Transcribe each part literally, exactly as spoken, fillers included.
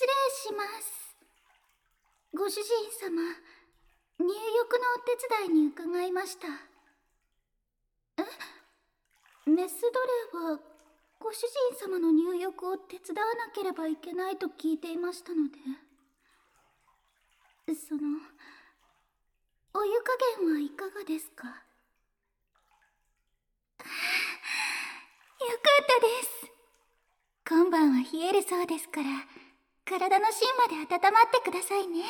失礼します。ご主人様、入浴のお手伝いに伺いました。え？メス奴隷はご主人様の入浴を手伝わなければいけないと聞いていましたので、そのお湯加減はいかがですか？よかったです。今晩は冷えるそうですから、体の芯まで温まってくださいね。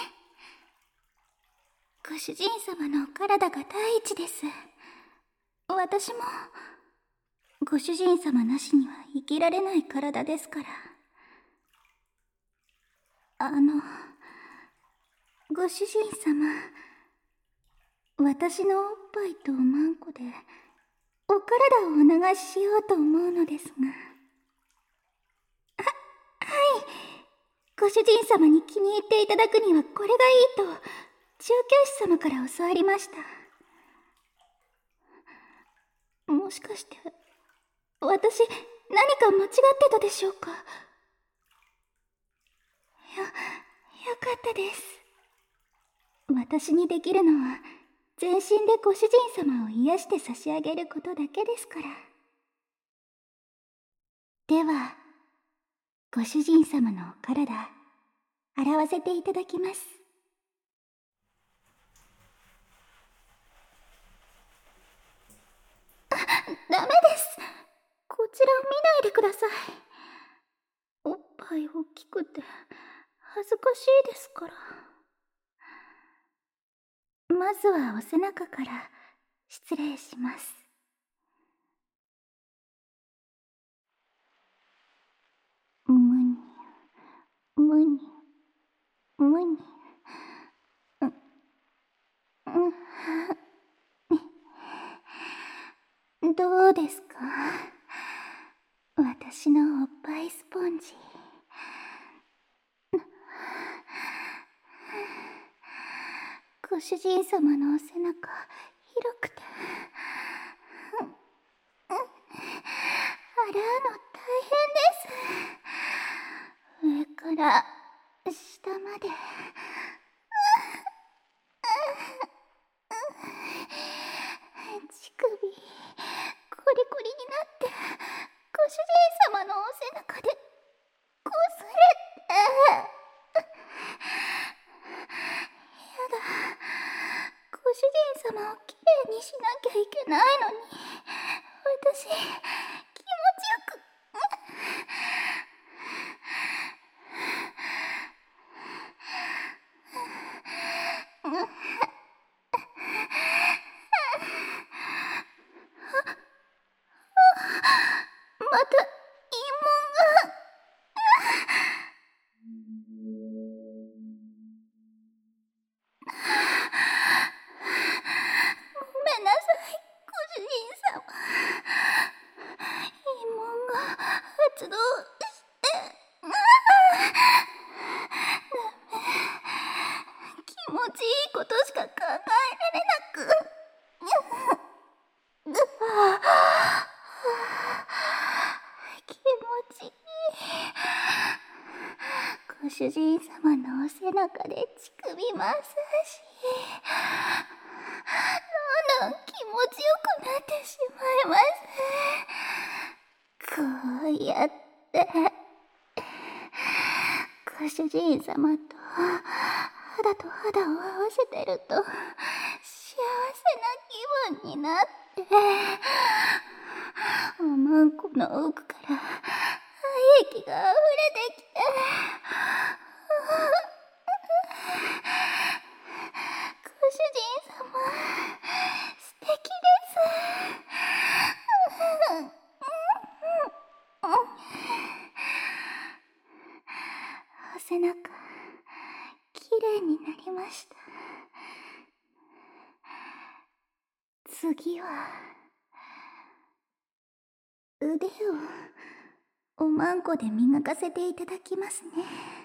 ご主人様のお体が第一です。私もご主人様なしには生きられない体ですから。あのご主人様、私のおっぱいとおまんこでお体をお流ししようと思うのですが。は、はい。ご主人様に気に入っていただくにはこれがいいと調教師様から教わりました。もしかして私何か間違ってたでしょうか？よ、よかったです。私にできるのは全身でご主人様を癒して差し上げることだけですから。ではご主人様のお体洗わせていただきます。あ、ダメです。こちらを見ないでください。おっぱい大きくて恥ずかしいですから。まずはお背中から失礼します。むにむにむにう、うん、どうですか、私のおっぱいスポンジ。ご主人様のお背中広くて、洗うの大変です。上から下まで。乳首コリコリになってご主人様のお背中でこすれて。やだ、ご主人様をきれいにしなきゃいけないのに私気持ちよく。また陰謀が。ごめんなさい、ご主人様。陰謀が発動して。ダメ。気持ちいいことしか考えられなく。気持ちいい。ご主人様のお背中で乳首マッサージ。どんどん気持ちよくなってしまいます。こうやってご主人様と肌と肌を合わせてると幸せな気分になって、おまんこの奥から愛液が溢れてきて、ご主人様素敵です。お背中きれいになりました。次は腕をおまんこで磨かせていただきますね。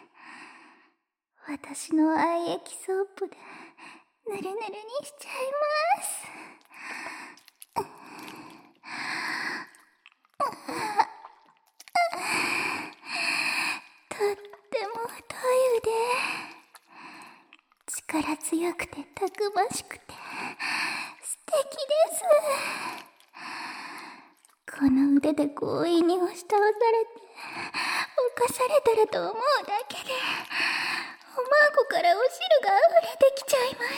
私の愛液ソープでぬるぬるにしちゃいます。とってもと力強くてたくましくて素敵です。この腕で強引に押し倒されて犯されたらと思うだけでおまんこからお汁が溢れてきちゃいます。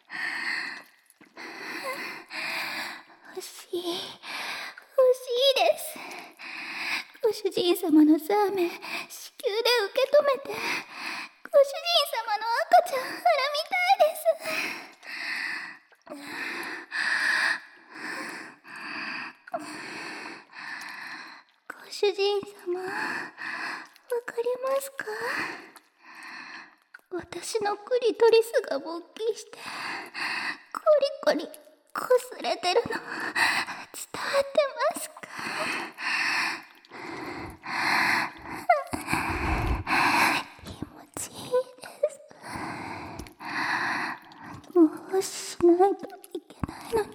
欲しい欲しいです。ご主人様のザーメン子宮で受け止めてご主人様の赤ちゃんはらみたいです。ご主人様、わかりますか？私のクリトリスが勃起してコリコリこすれてるの伝わってますか？気持ちいいです。もうしないといけないのに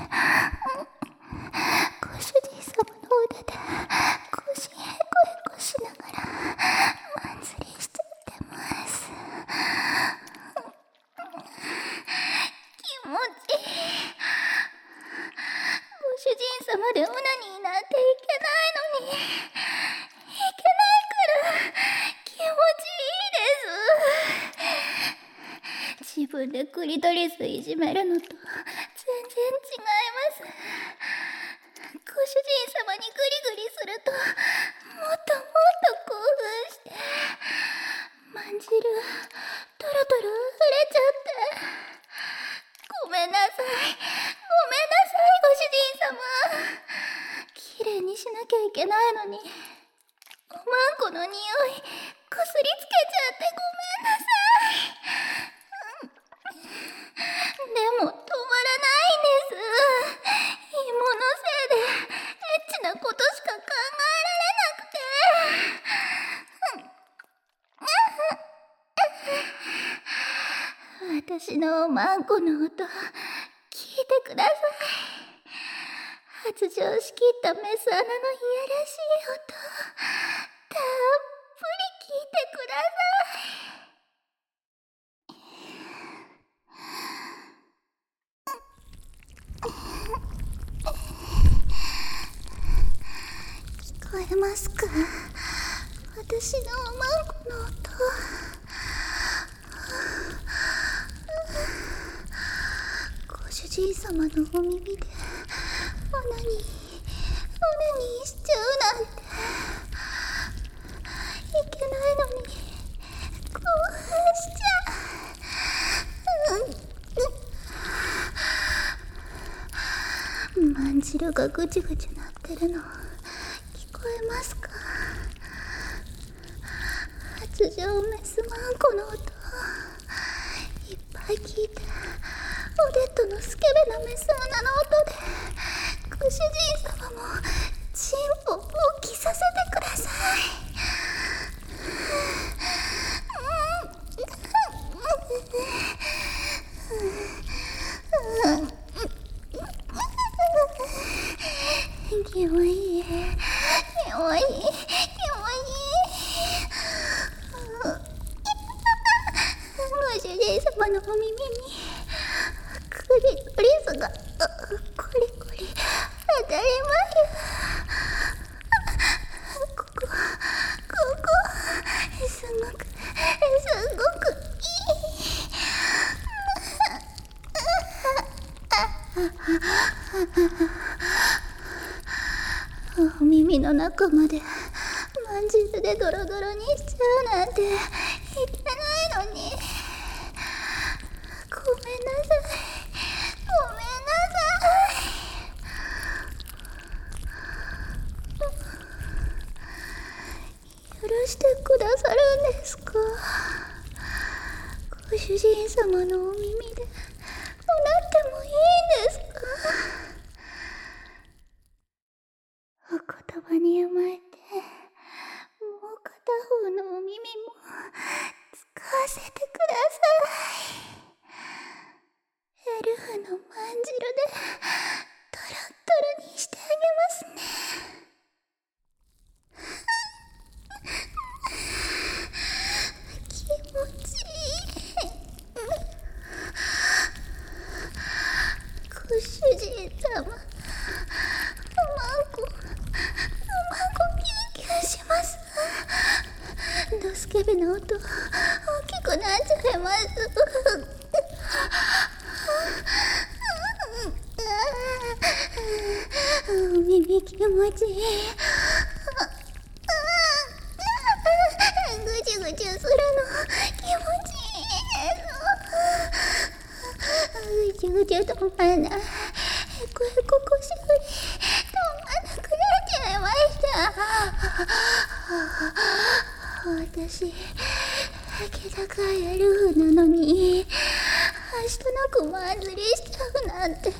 ご主人様の腕で腰へこへこしながらマンズリしちゃってます。気持ちいい。ご主人様でオナニーなんていけないのにいけないから気持ちいいです。自分でクリトリスいじめるのと全然違います。ご主人様にグリグリするともっともっと興奮してまんじるトロトロ触れちゃってごめんなさいごめんなさいご主人様。きれいにしなきゃいけないのにおまんこの匂いこすりつけちゃってごめんなさい。でも止まらないんです。芋のせいでエッチなことしか考えられなくて私のおまんこの音聞いてください。発情しきったメス穴のいやらしい音たっぷり聞いてください。聞こえますか？私のおまんこの音。ご主人様のお耳でオナニーオナニーしちゃうなんていけないのに興奮しちゃう。うん、まんじるがぐちぐちなってるの聞こえますか？発情メスマンコの音いっぱい聞いてオデットのスケベなメス穴の音でご主人様もチンポを大きさせてください。キモいキモいキモい。ご主人様のお耳にクリトリスがコリコリ当たりますここここすごくすごくいい。お耳の中までまんじるでドロドロにしちゃうなんていけないのに。ごめんなさいごめんなさい。許してくださるんですか？ご主人様のお耳でおなってもいいんですか？お言葉に甘えてもう片方のお耳も使わせてください。エルフのまんじるでトロットロにしてあげますね。気持ちいい。 っと大きくなっちゃいます。耳気持ちいい。ぐちゅぐちゅするの気持ちいいです。ぐちゅぐちゅ止まらない。へこへこ腰振り止まらなくなっちゃいました。私気高いエルフなのに足となくマンズリしちゃうなんて、こんなの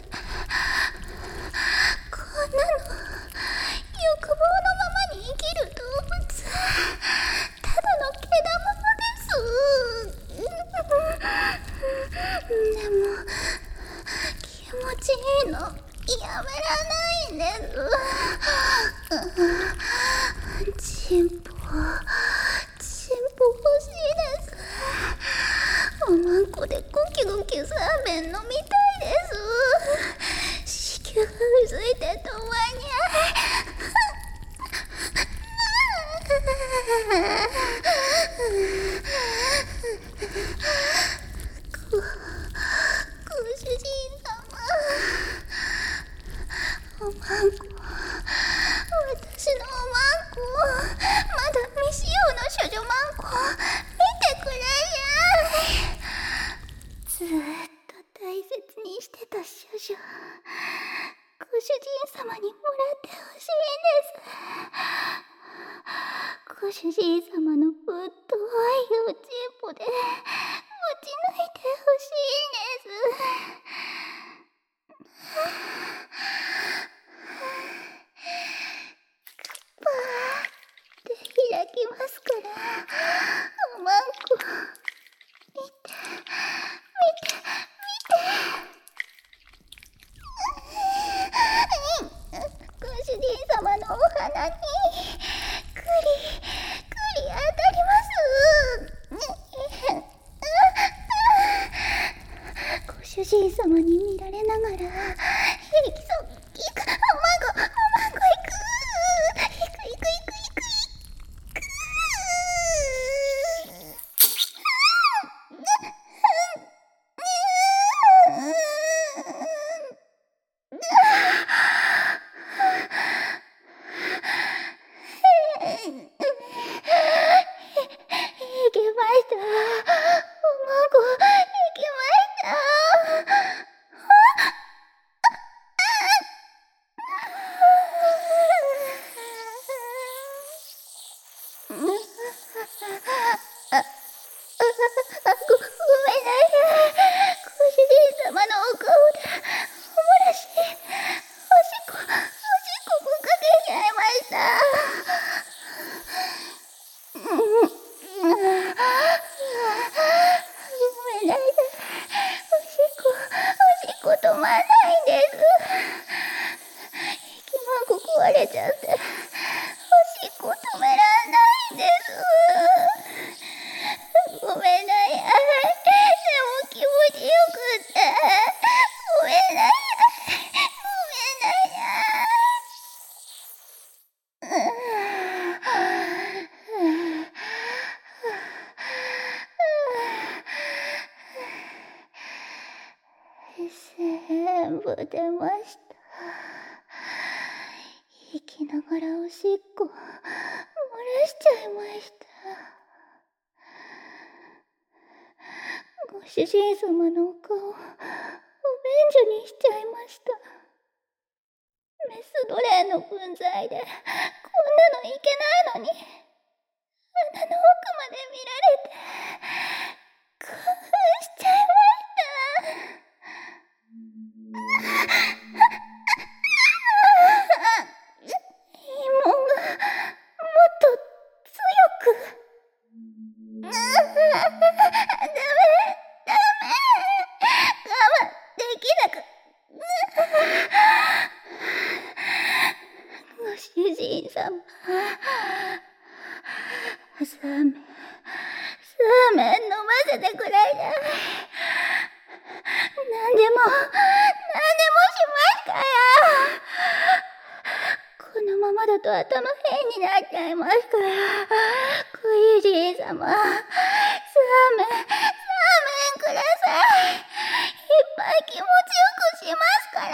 欲望のままに生きる動物、ただのけだものです。でも気持ちいいのやめらないんです。チンポチンポ欲しいです。おまんこでゴキゴキサーメン飲みたいです。子宮が薄いて止まにゃごご主人様、おまんこ、私のおまんこ、まだ未使用の処女まんこ見てくれやい。ずーっと大切にしてた処女、ご主人様にもらってほしいんです。ご主人様のぶっといおちんぽで持ち抜いてほしいんです。パーって開きますから、おまんこ見て見て見て。ご主人様のお鼻にクリクリ当たります。ご主人様に見られながら、いきそう、いく、おまんこ、おまんこいく、いくいくいくいくいく。いけました。おまんこ、いけました。ご、ごめんなさい。ご主人様のお顔でおもらし、おしっこ、おしっこぶっかけちゃいました。ごめんなさい。おしっこ、おしっこ止まらないんです。息まんこ壊れちゃって、おしっこ止めらんないんです。ごめんなさい。でも気持ちよくって。ごめんなさい。ごめんなさい。全部出ました。息ながらおしっこ漏らしちゃいました。ご主人様のお顔、お便所にしちゃいました。メス奴隷の分際でこんなのいけないのに、穴の奥まで見られて興奮しちゃいました。芋がもっと強く。ダメダメ、我慢できなく。ご主人様、サーメン、サーメン飲ませてくれない。何でも何でもしますから。このまままだと頭変になっちゃいますから。クイジー様、サーメン、サーメンください。いっぱい気持ちよくしますから。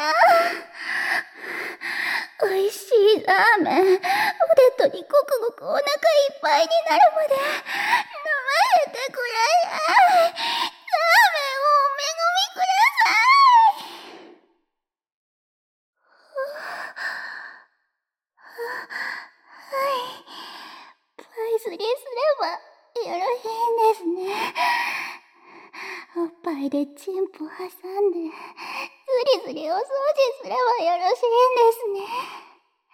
おいしいラーメン、ポテトにごくごくお腹いっぱいになるまで飲ませてください。ラーメンをお恵みください。はい。パイスリすればよろしいんですね。おっぱいでチンポ挟んで、ずりずりお掃除すればよろしいんですね。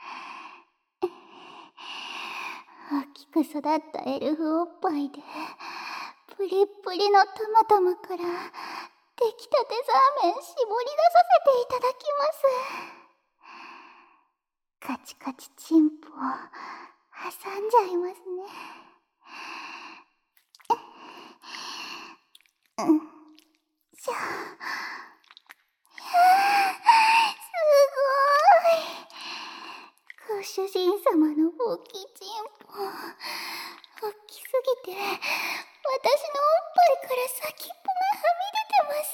大きく育ったエルフおっぱいで、プリップリのタマタマから、出来たてザーメン絞り出させていただきます。カチカチチンポを挟んじゃいますね。うん。じゃあ。すごーい。ご主人様の大きいチンポ、大きすぎて、私のおっぱいから先っぽがはみ出てます。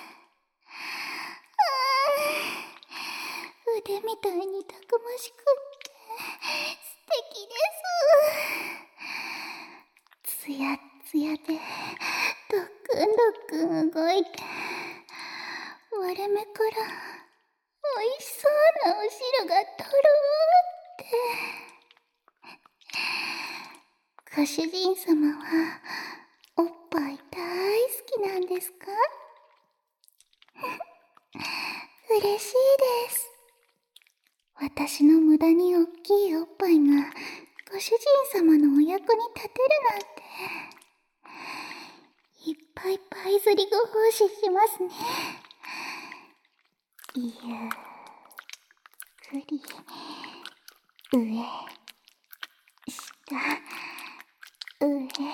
あー、腕みたいにたくましくって素敵です。つやつやでドックンドックン動いて、割れ目からおいしそうなお汁がとろーって。ご主人様はおっぱい大好きなんですか？嬉しいです。私の無駄に大きいおっぱいがご主人様のお役に立てるなんて。いっぱいパイ釣りご奉仕しますね。ゆっくり上、下、上、下、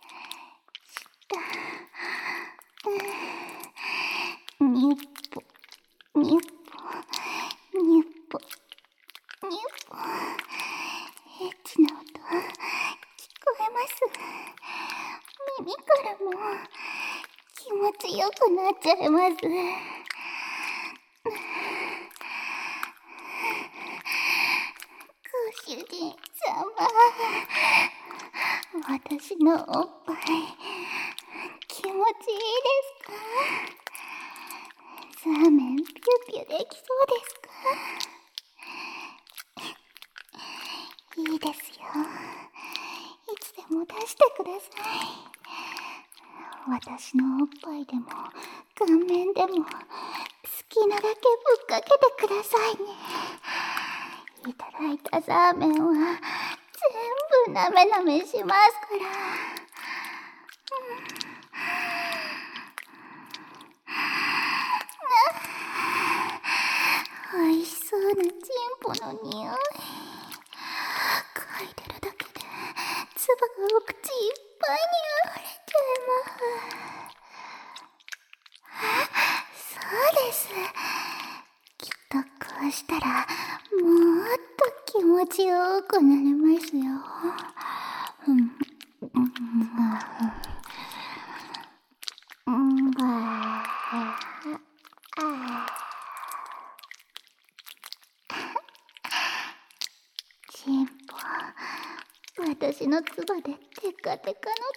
うん、にっぽ、にっぽ、にっぽ、にっぽ。エッチな音、聞こえます。耳からも気持ちよくなっちゃいます。ご主人様、私のおっぱい気持ちいいですか？ザーメンピュピュできそうですか？いいですよ。いつでも出してください。私のおっぱいでも顔面でも好きなだけぶっかけてくださいね。いただいたザーメンは全部なめなめしますから。うん、おいしそうなチンポの匂い。嗅いでるだけで唾がお口いっぱいに溢れちゃいます。そうです。きっとこうしたらもっと気持ちよくなりますよ。うん、うん、うん、チンポ、私の唾でテカテカのトロトロ。とってもエッ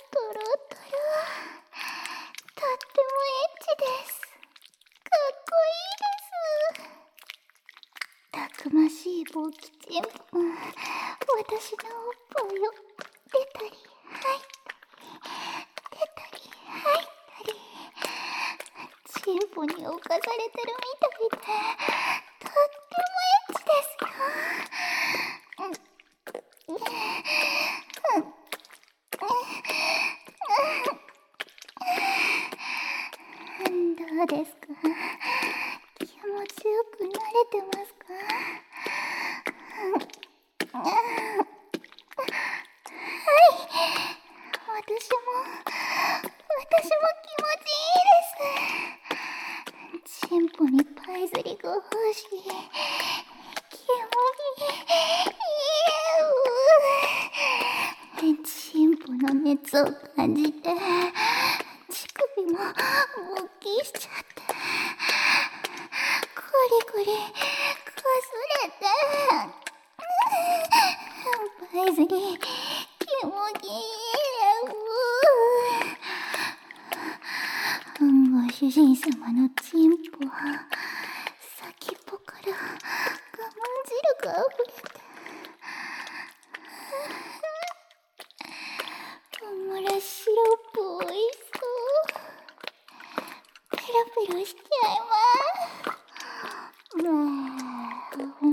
チです。かっこいいです。たくましいボキチンポが私のおっぱいを出たり入ったり出たり入ったり、チンポに侵されてるみたいでとってもエッチですよ。どうですか？気持ちよく慣れてますか？はい、私も私も気持ちいいです。チンポにパイ釣りご奉仕、気持ちいいそう感じて、乳首も勃起しちゃって、コリコリかすれて、バイズリ気持ちいい。ご主人様のチンポは先っぽから我慢汁があふれて、オムラシロップおいしそう。ペロペロしちゃいます。もう、うん、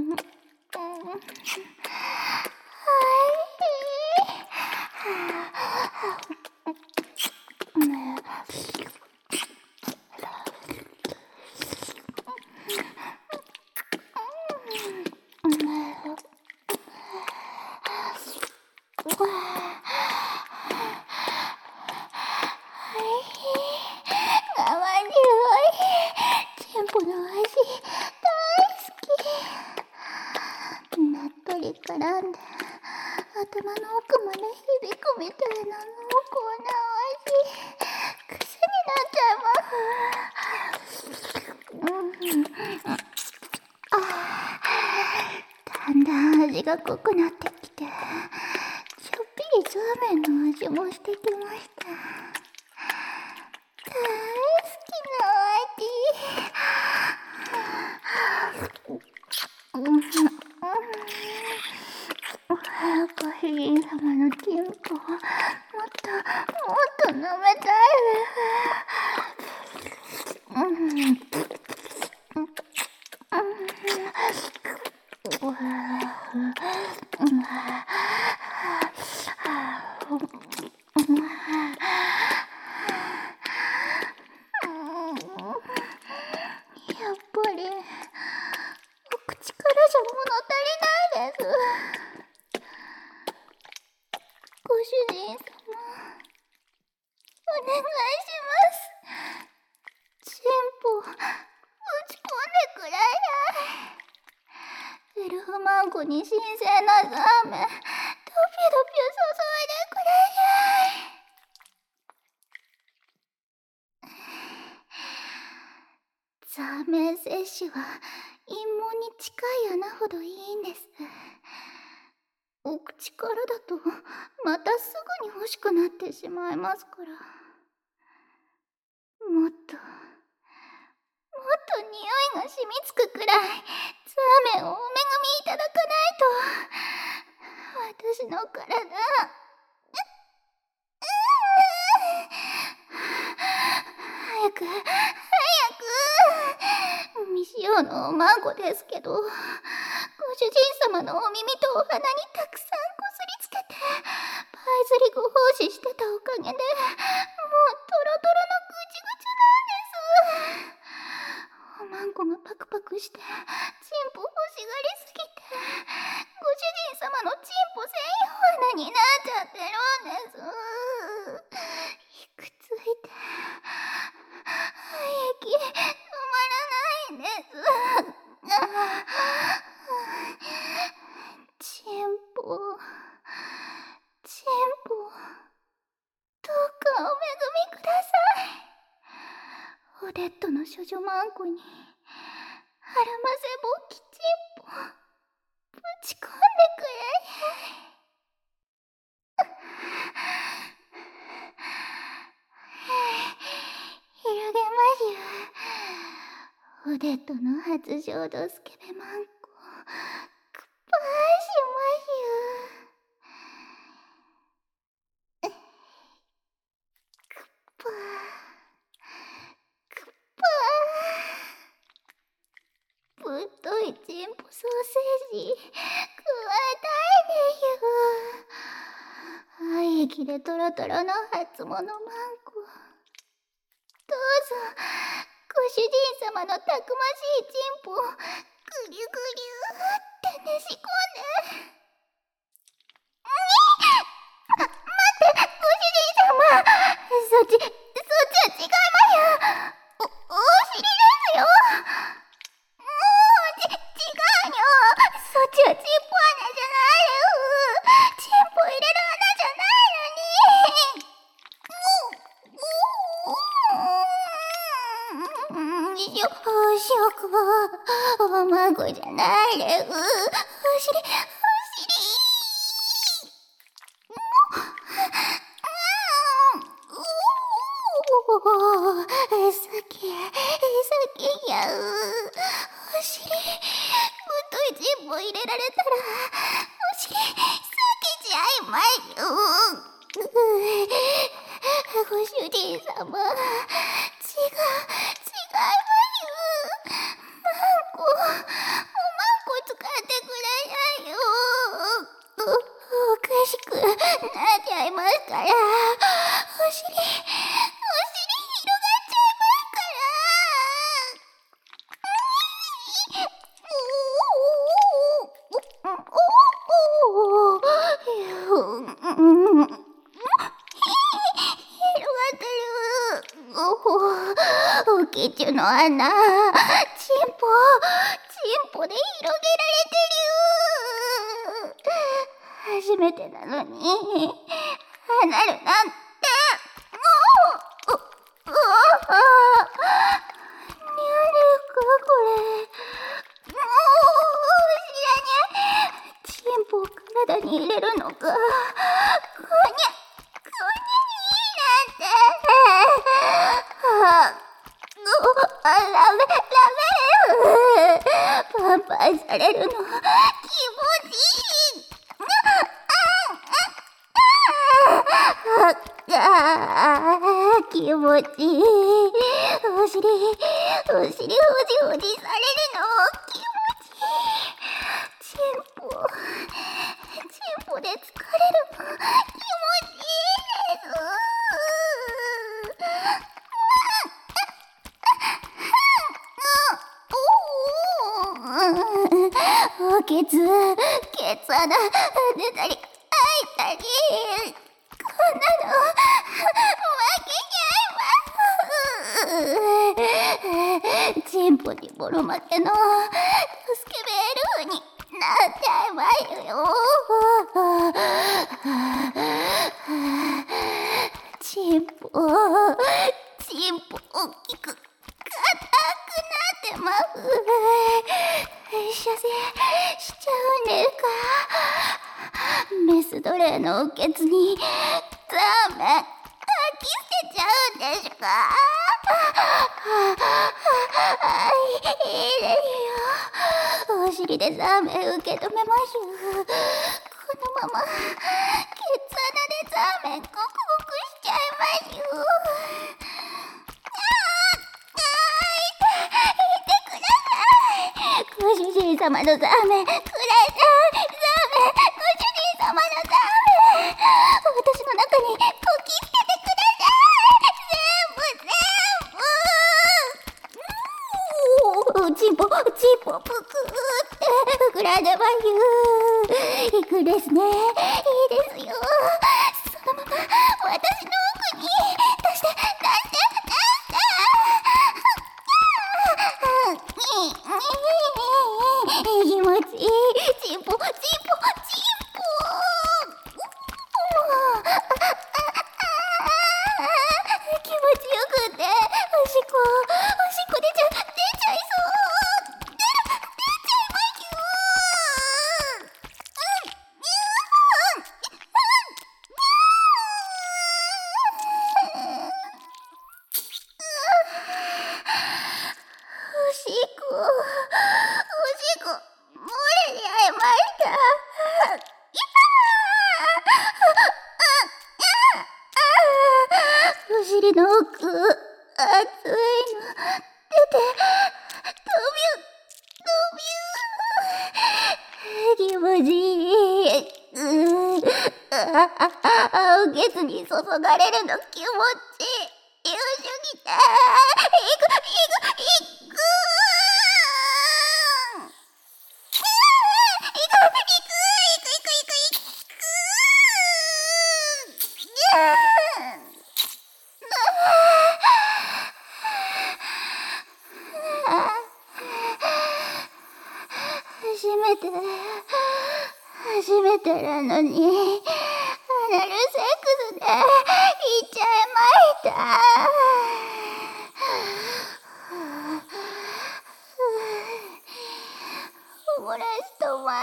絡んで頭の奥まで響くみたいな濃厚な味、癖になっちゃいます。うん、あだんだん味が濃くなってきて、ちょっぴりそうめんの味もしてきました。大好きな味。うんご主人様のチンポをもっともっと舐めたいです。うんやっぱりお口からじゃ物足りないです。ご主人様、お願いします。チンポ打ち込んでください。エルフマンコに新鮮なザーメンドピドピ注いでください。ザーメン摂取は陰毛に近い穴ほどいいんです。お口からだとまたすぐに欲しくなってしまいますから。もっともっと匂いが染みつくくらいザーメンをお恵みいただかないと、私の体早く早く。未使用のお孫ですけど、ご主人様のお耳とお鼻にたくさんこすりつけてパイズリご奉仕してたおかげで、もうトロトロのぐちぐちなんです。おまんこがパクパクしてチンポ欲しがりすぎて、ご主人様のチンポ専用穴になっちゃってるんです。ひくついて液止まらないんです。チンポチンポ、どうかお恵みください。オデットの処女マンコにアラマセボッキチンポぶち込んでくれ広げましゅ。オデットの初浄土スケベマンコくっぱーしましゅ。くっぱーくっぱー。ぶっといチンポソーセージ加えたいでしゅ。愛液でトロトロの初物マンコ、どうぞご主人様のたくましいチンポをグリュグリューってねし込んで。にっ待ってご主人様、そっちそっちは違いますよ。おお尻ですよ。もうち違うよ。そっちはチンポ穴じゃないです。チンポ入れる穴じゃないのに。 じゃないで、うお尻、お尻。おお、好き、好きやう。お尻、太いチンポ入れられたら、お尻、避けちゃいまいよ。ご主人様、違う、違うわよ。マンコ、おまんこ使ってくださいよ。お、おかしくなっちゃいますから。お尻、お尻広がっちゃいますから。おおおおおお広がってる。おお、おけちゅの穴、チンポ、チンポで広げられてる。初めてなのに、離るなんて。おお、おお、にゃるかこれ。おお、知らにゃ。チンポを体に入れるのか。こにゃ、こにゃになんて。あ、お、ラメ、ラメ。パンパンされるの気持ちいい。ああ、気持ちいい。お尻、お尻ほじほじされるの気持ちいい。チンポ、チンポで疲れるの気持ちいいです。おケツ、ケツ穴出たり開いたり、こんなの負けちゃいます。チンポにボロ負けのスケベエルフになっちゃいまいよ。チンポ、チンポ大きく硬くなってます。射精しちゃうんですか。メス奴隷のおけつにザーメン吐き捨てちゃうんですか。はい、いいですよ。お尻でザーメン受け止めます。このままケツ穴でザーメンゴクゴクしちゃいますよ。ご主人様のザーメンください。ザーメン、ご主人様のザーメン、私の中にこき捨ててください。全部全部。おー、チンポチンポぷくって膨らんでます。いくですね。いいですよ。そのまま私の奥に出して出して出して。気持ちいい。チンポチンポチンポ。気持ちよくておしっこおしっこ出ちゃ出ちゃいそう。出る出ちゃいますよ。おしっこおしっこ漏れちゃいました。お尻の奥、熱いの出て、飛びゅ、飛びゅ。気持ちいい。うー、ああ、おけつに注がれるの気持ちいい。よしぎた。いく、いく、いく。初めて初めてなのにアナルセックスで行っちゃいました。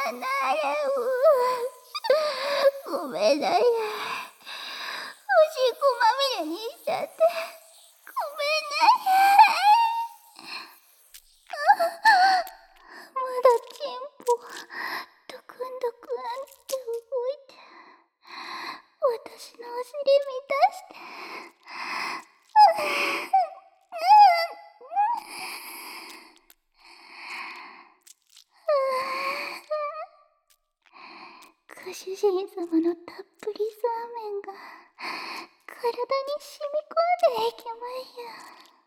なれう。ごめんなさい。おしっこまみれにしちゃって。ごめんなさい。まだチンポドクンドクンって動いて、私のお尻満たして。ご主人様のたっぷりそうめんが体に染み込んでいきましょう。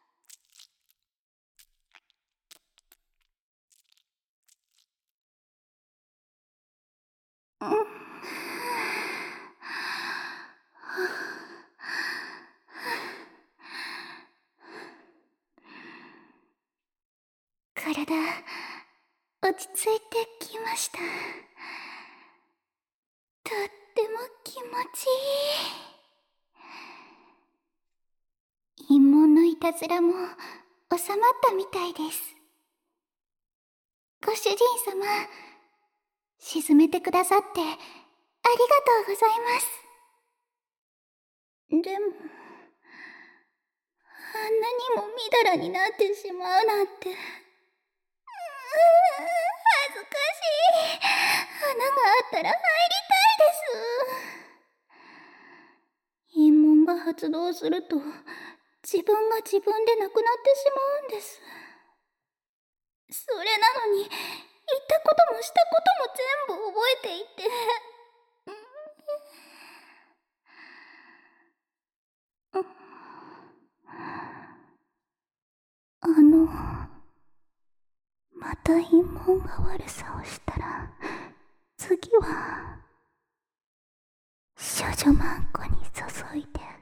体落ち着いてきました。とっても気持ちいい。陰謀のいたずらも収まったみたいです。ご主人様、沈めてくださってありがとうございます。でも、あんなにもみだらになってしまうなんて。うーん、恥ずかしい。穴があったら入りたいです。陰門が発動すると、自分が自分でなくなってしまうんです。それなのに、言ったこともしたことも全部覚えていて。あの、また陰謀が悪さをしたら、次は少女マンコに注いで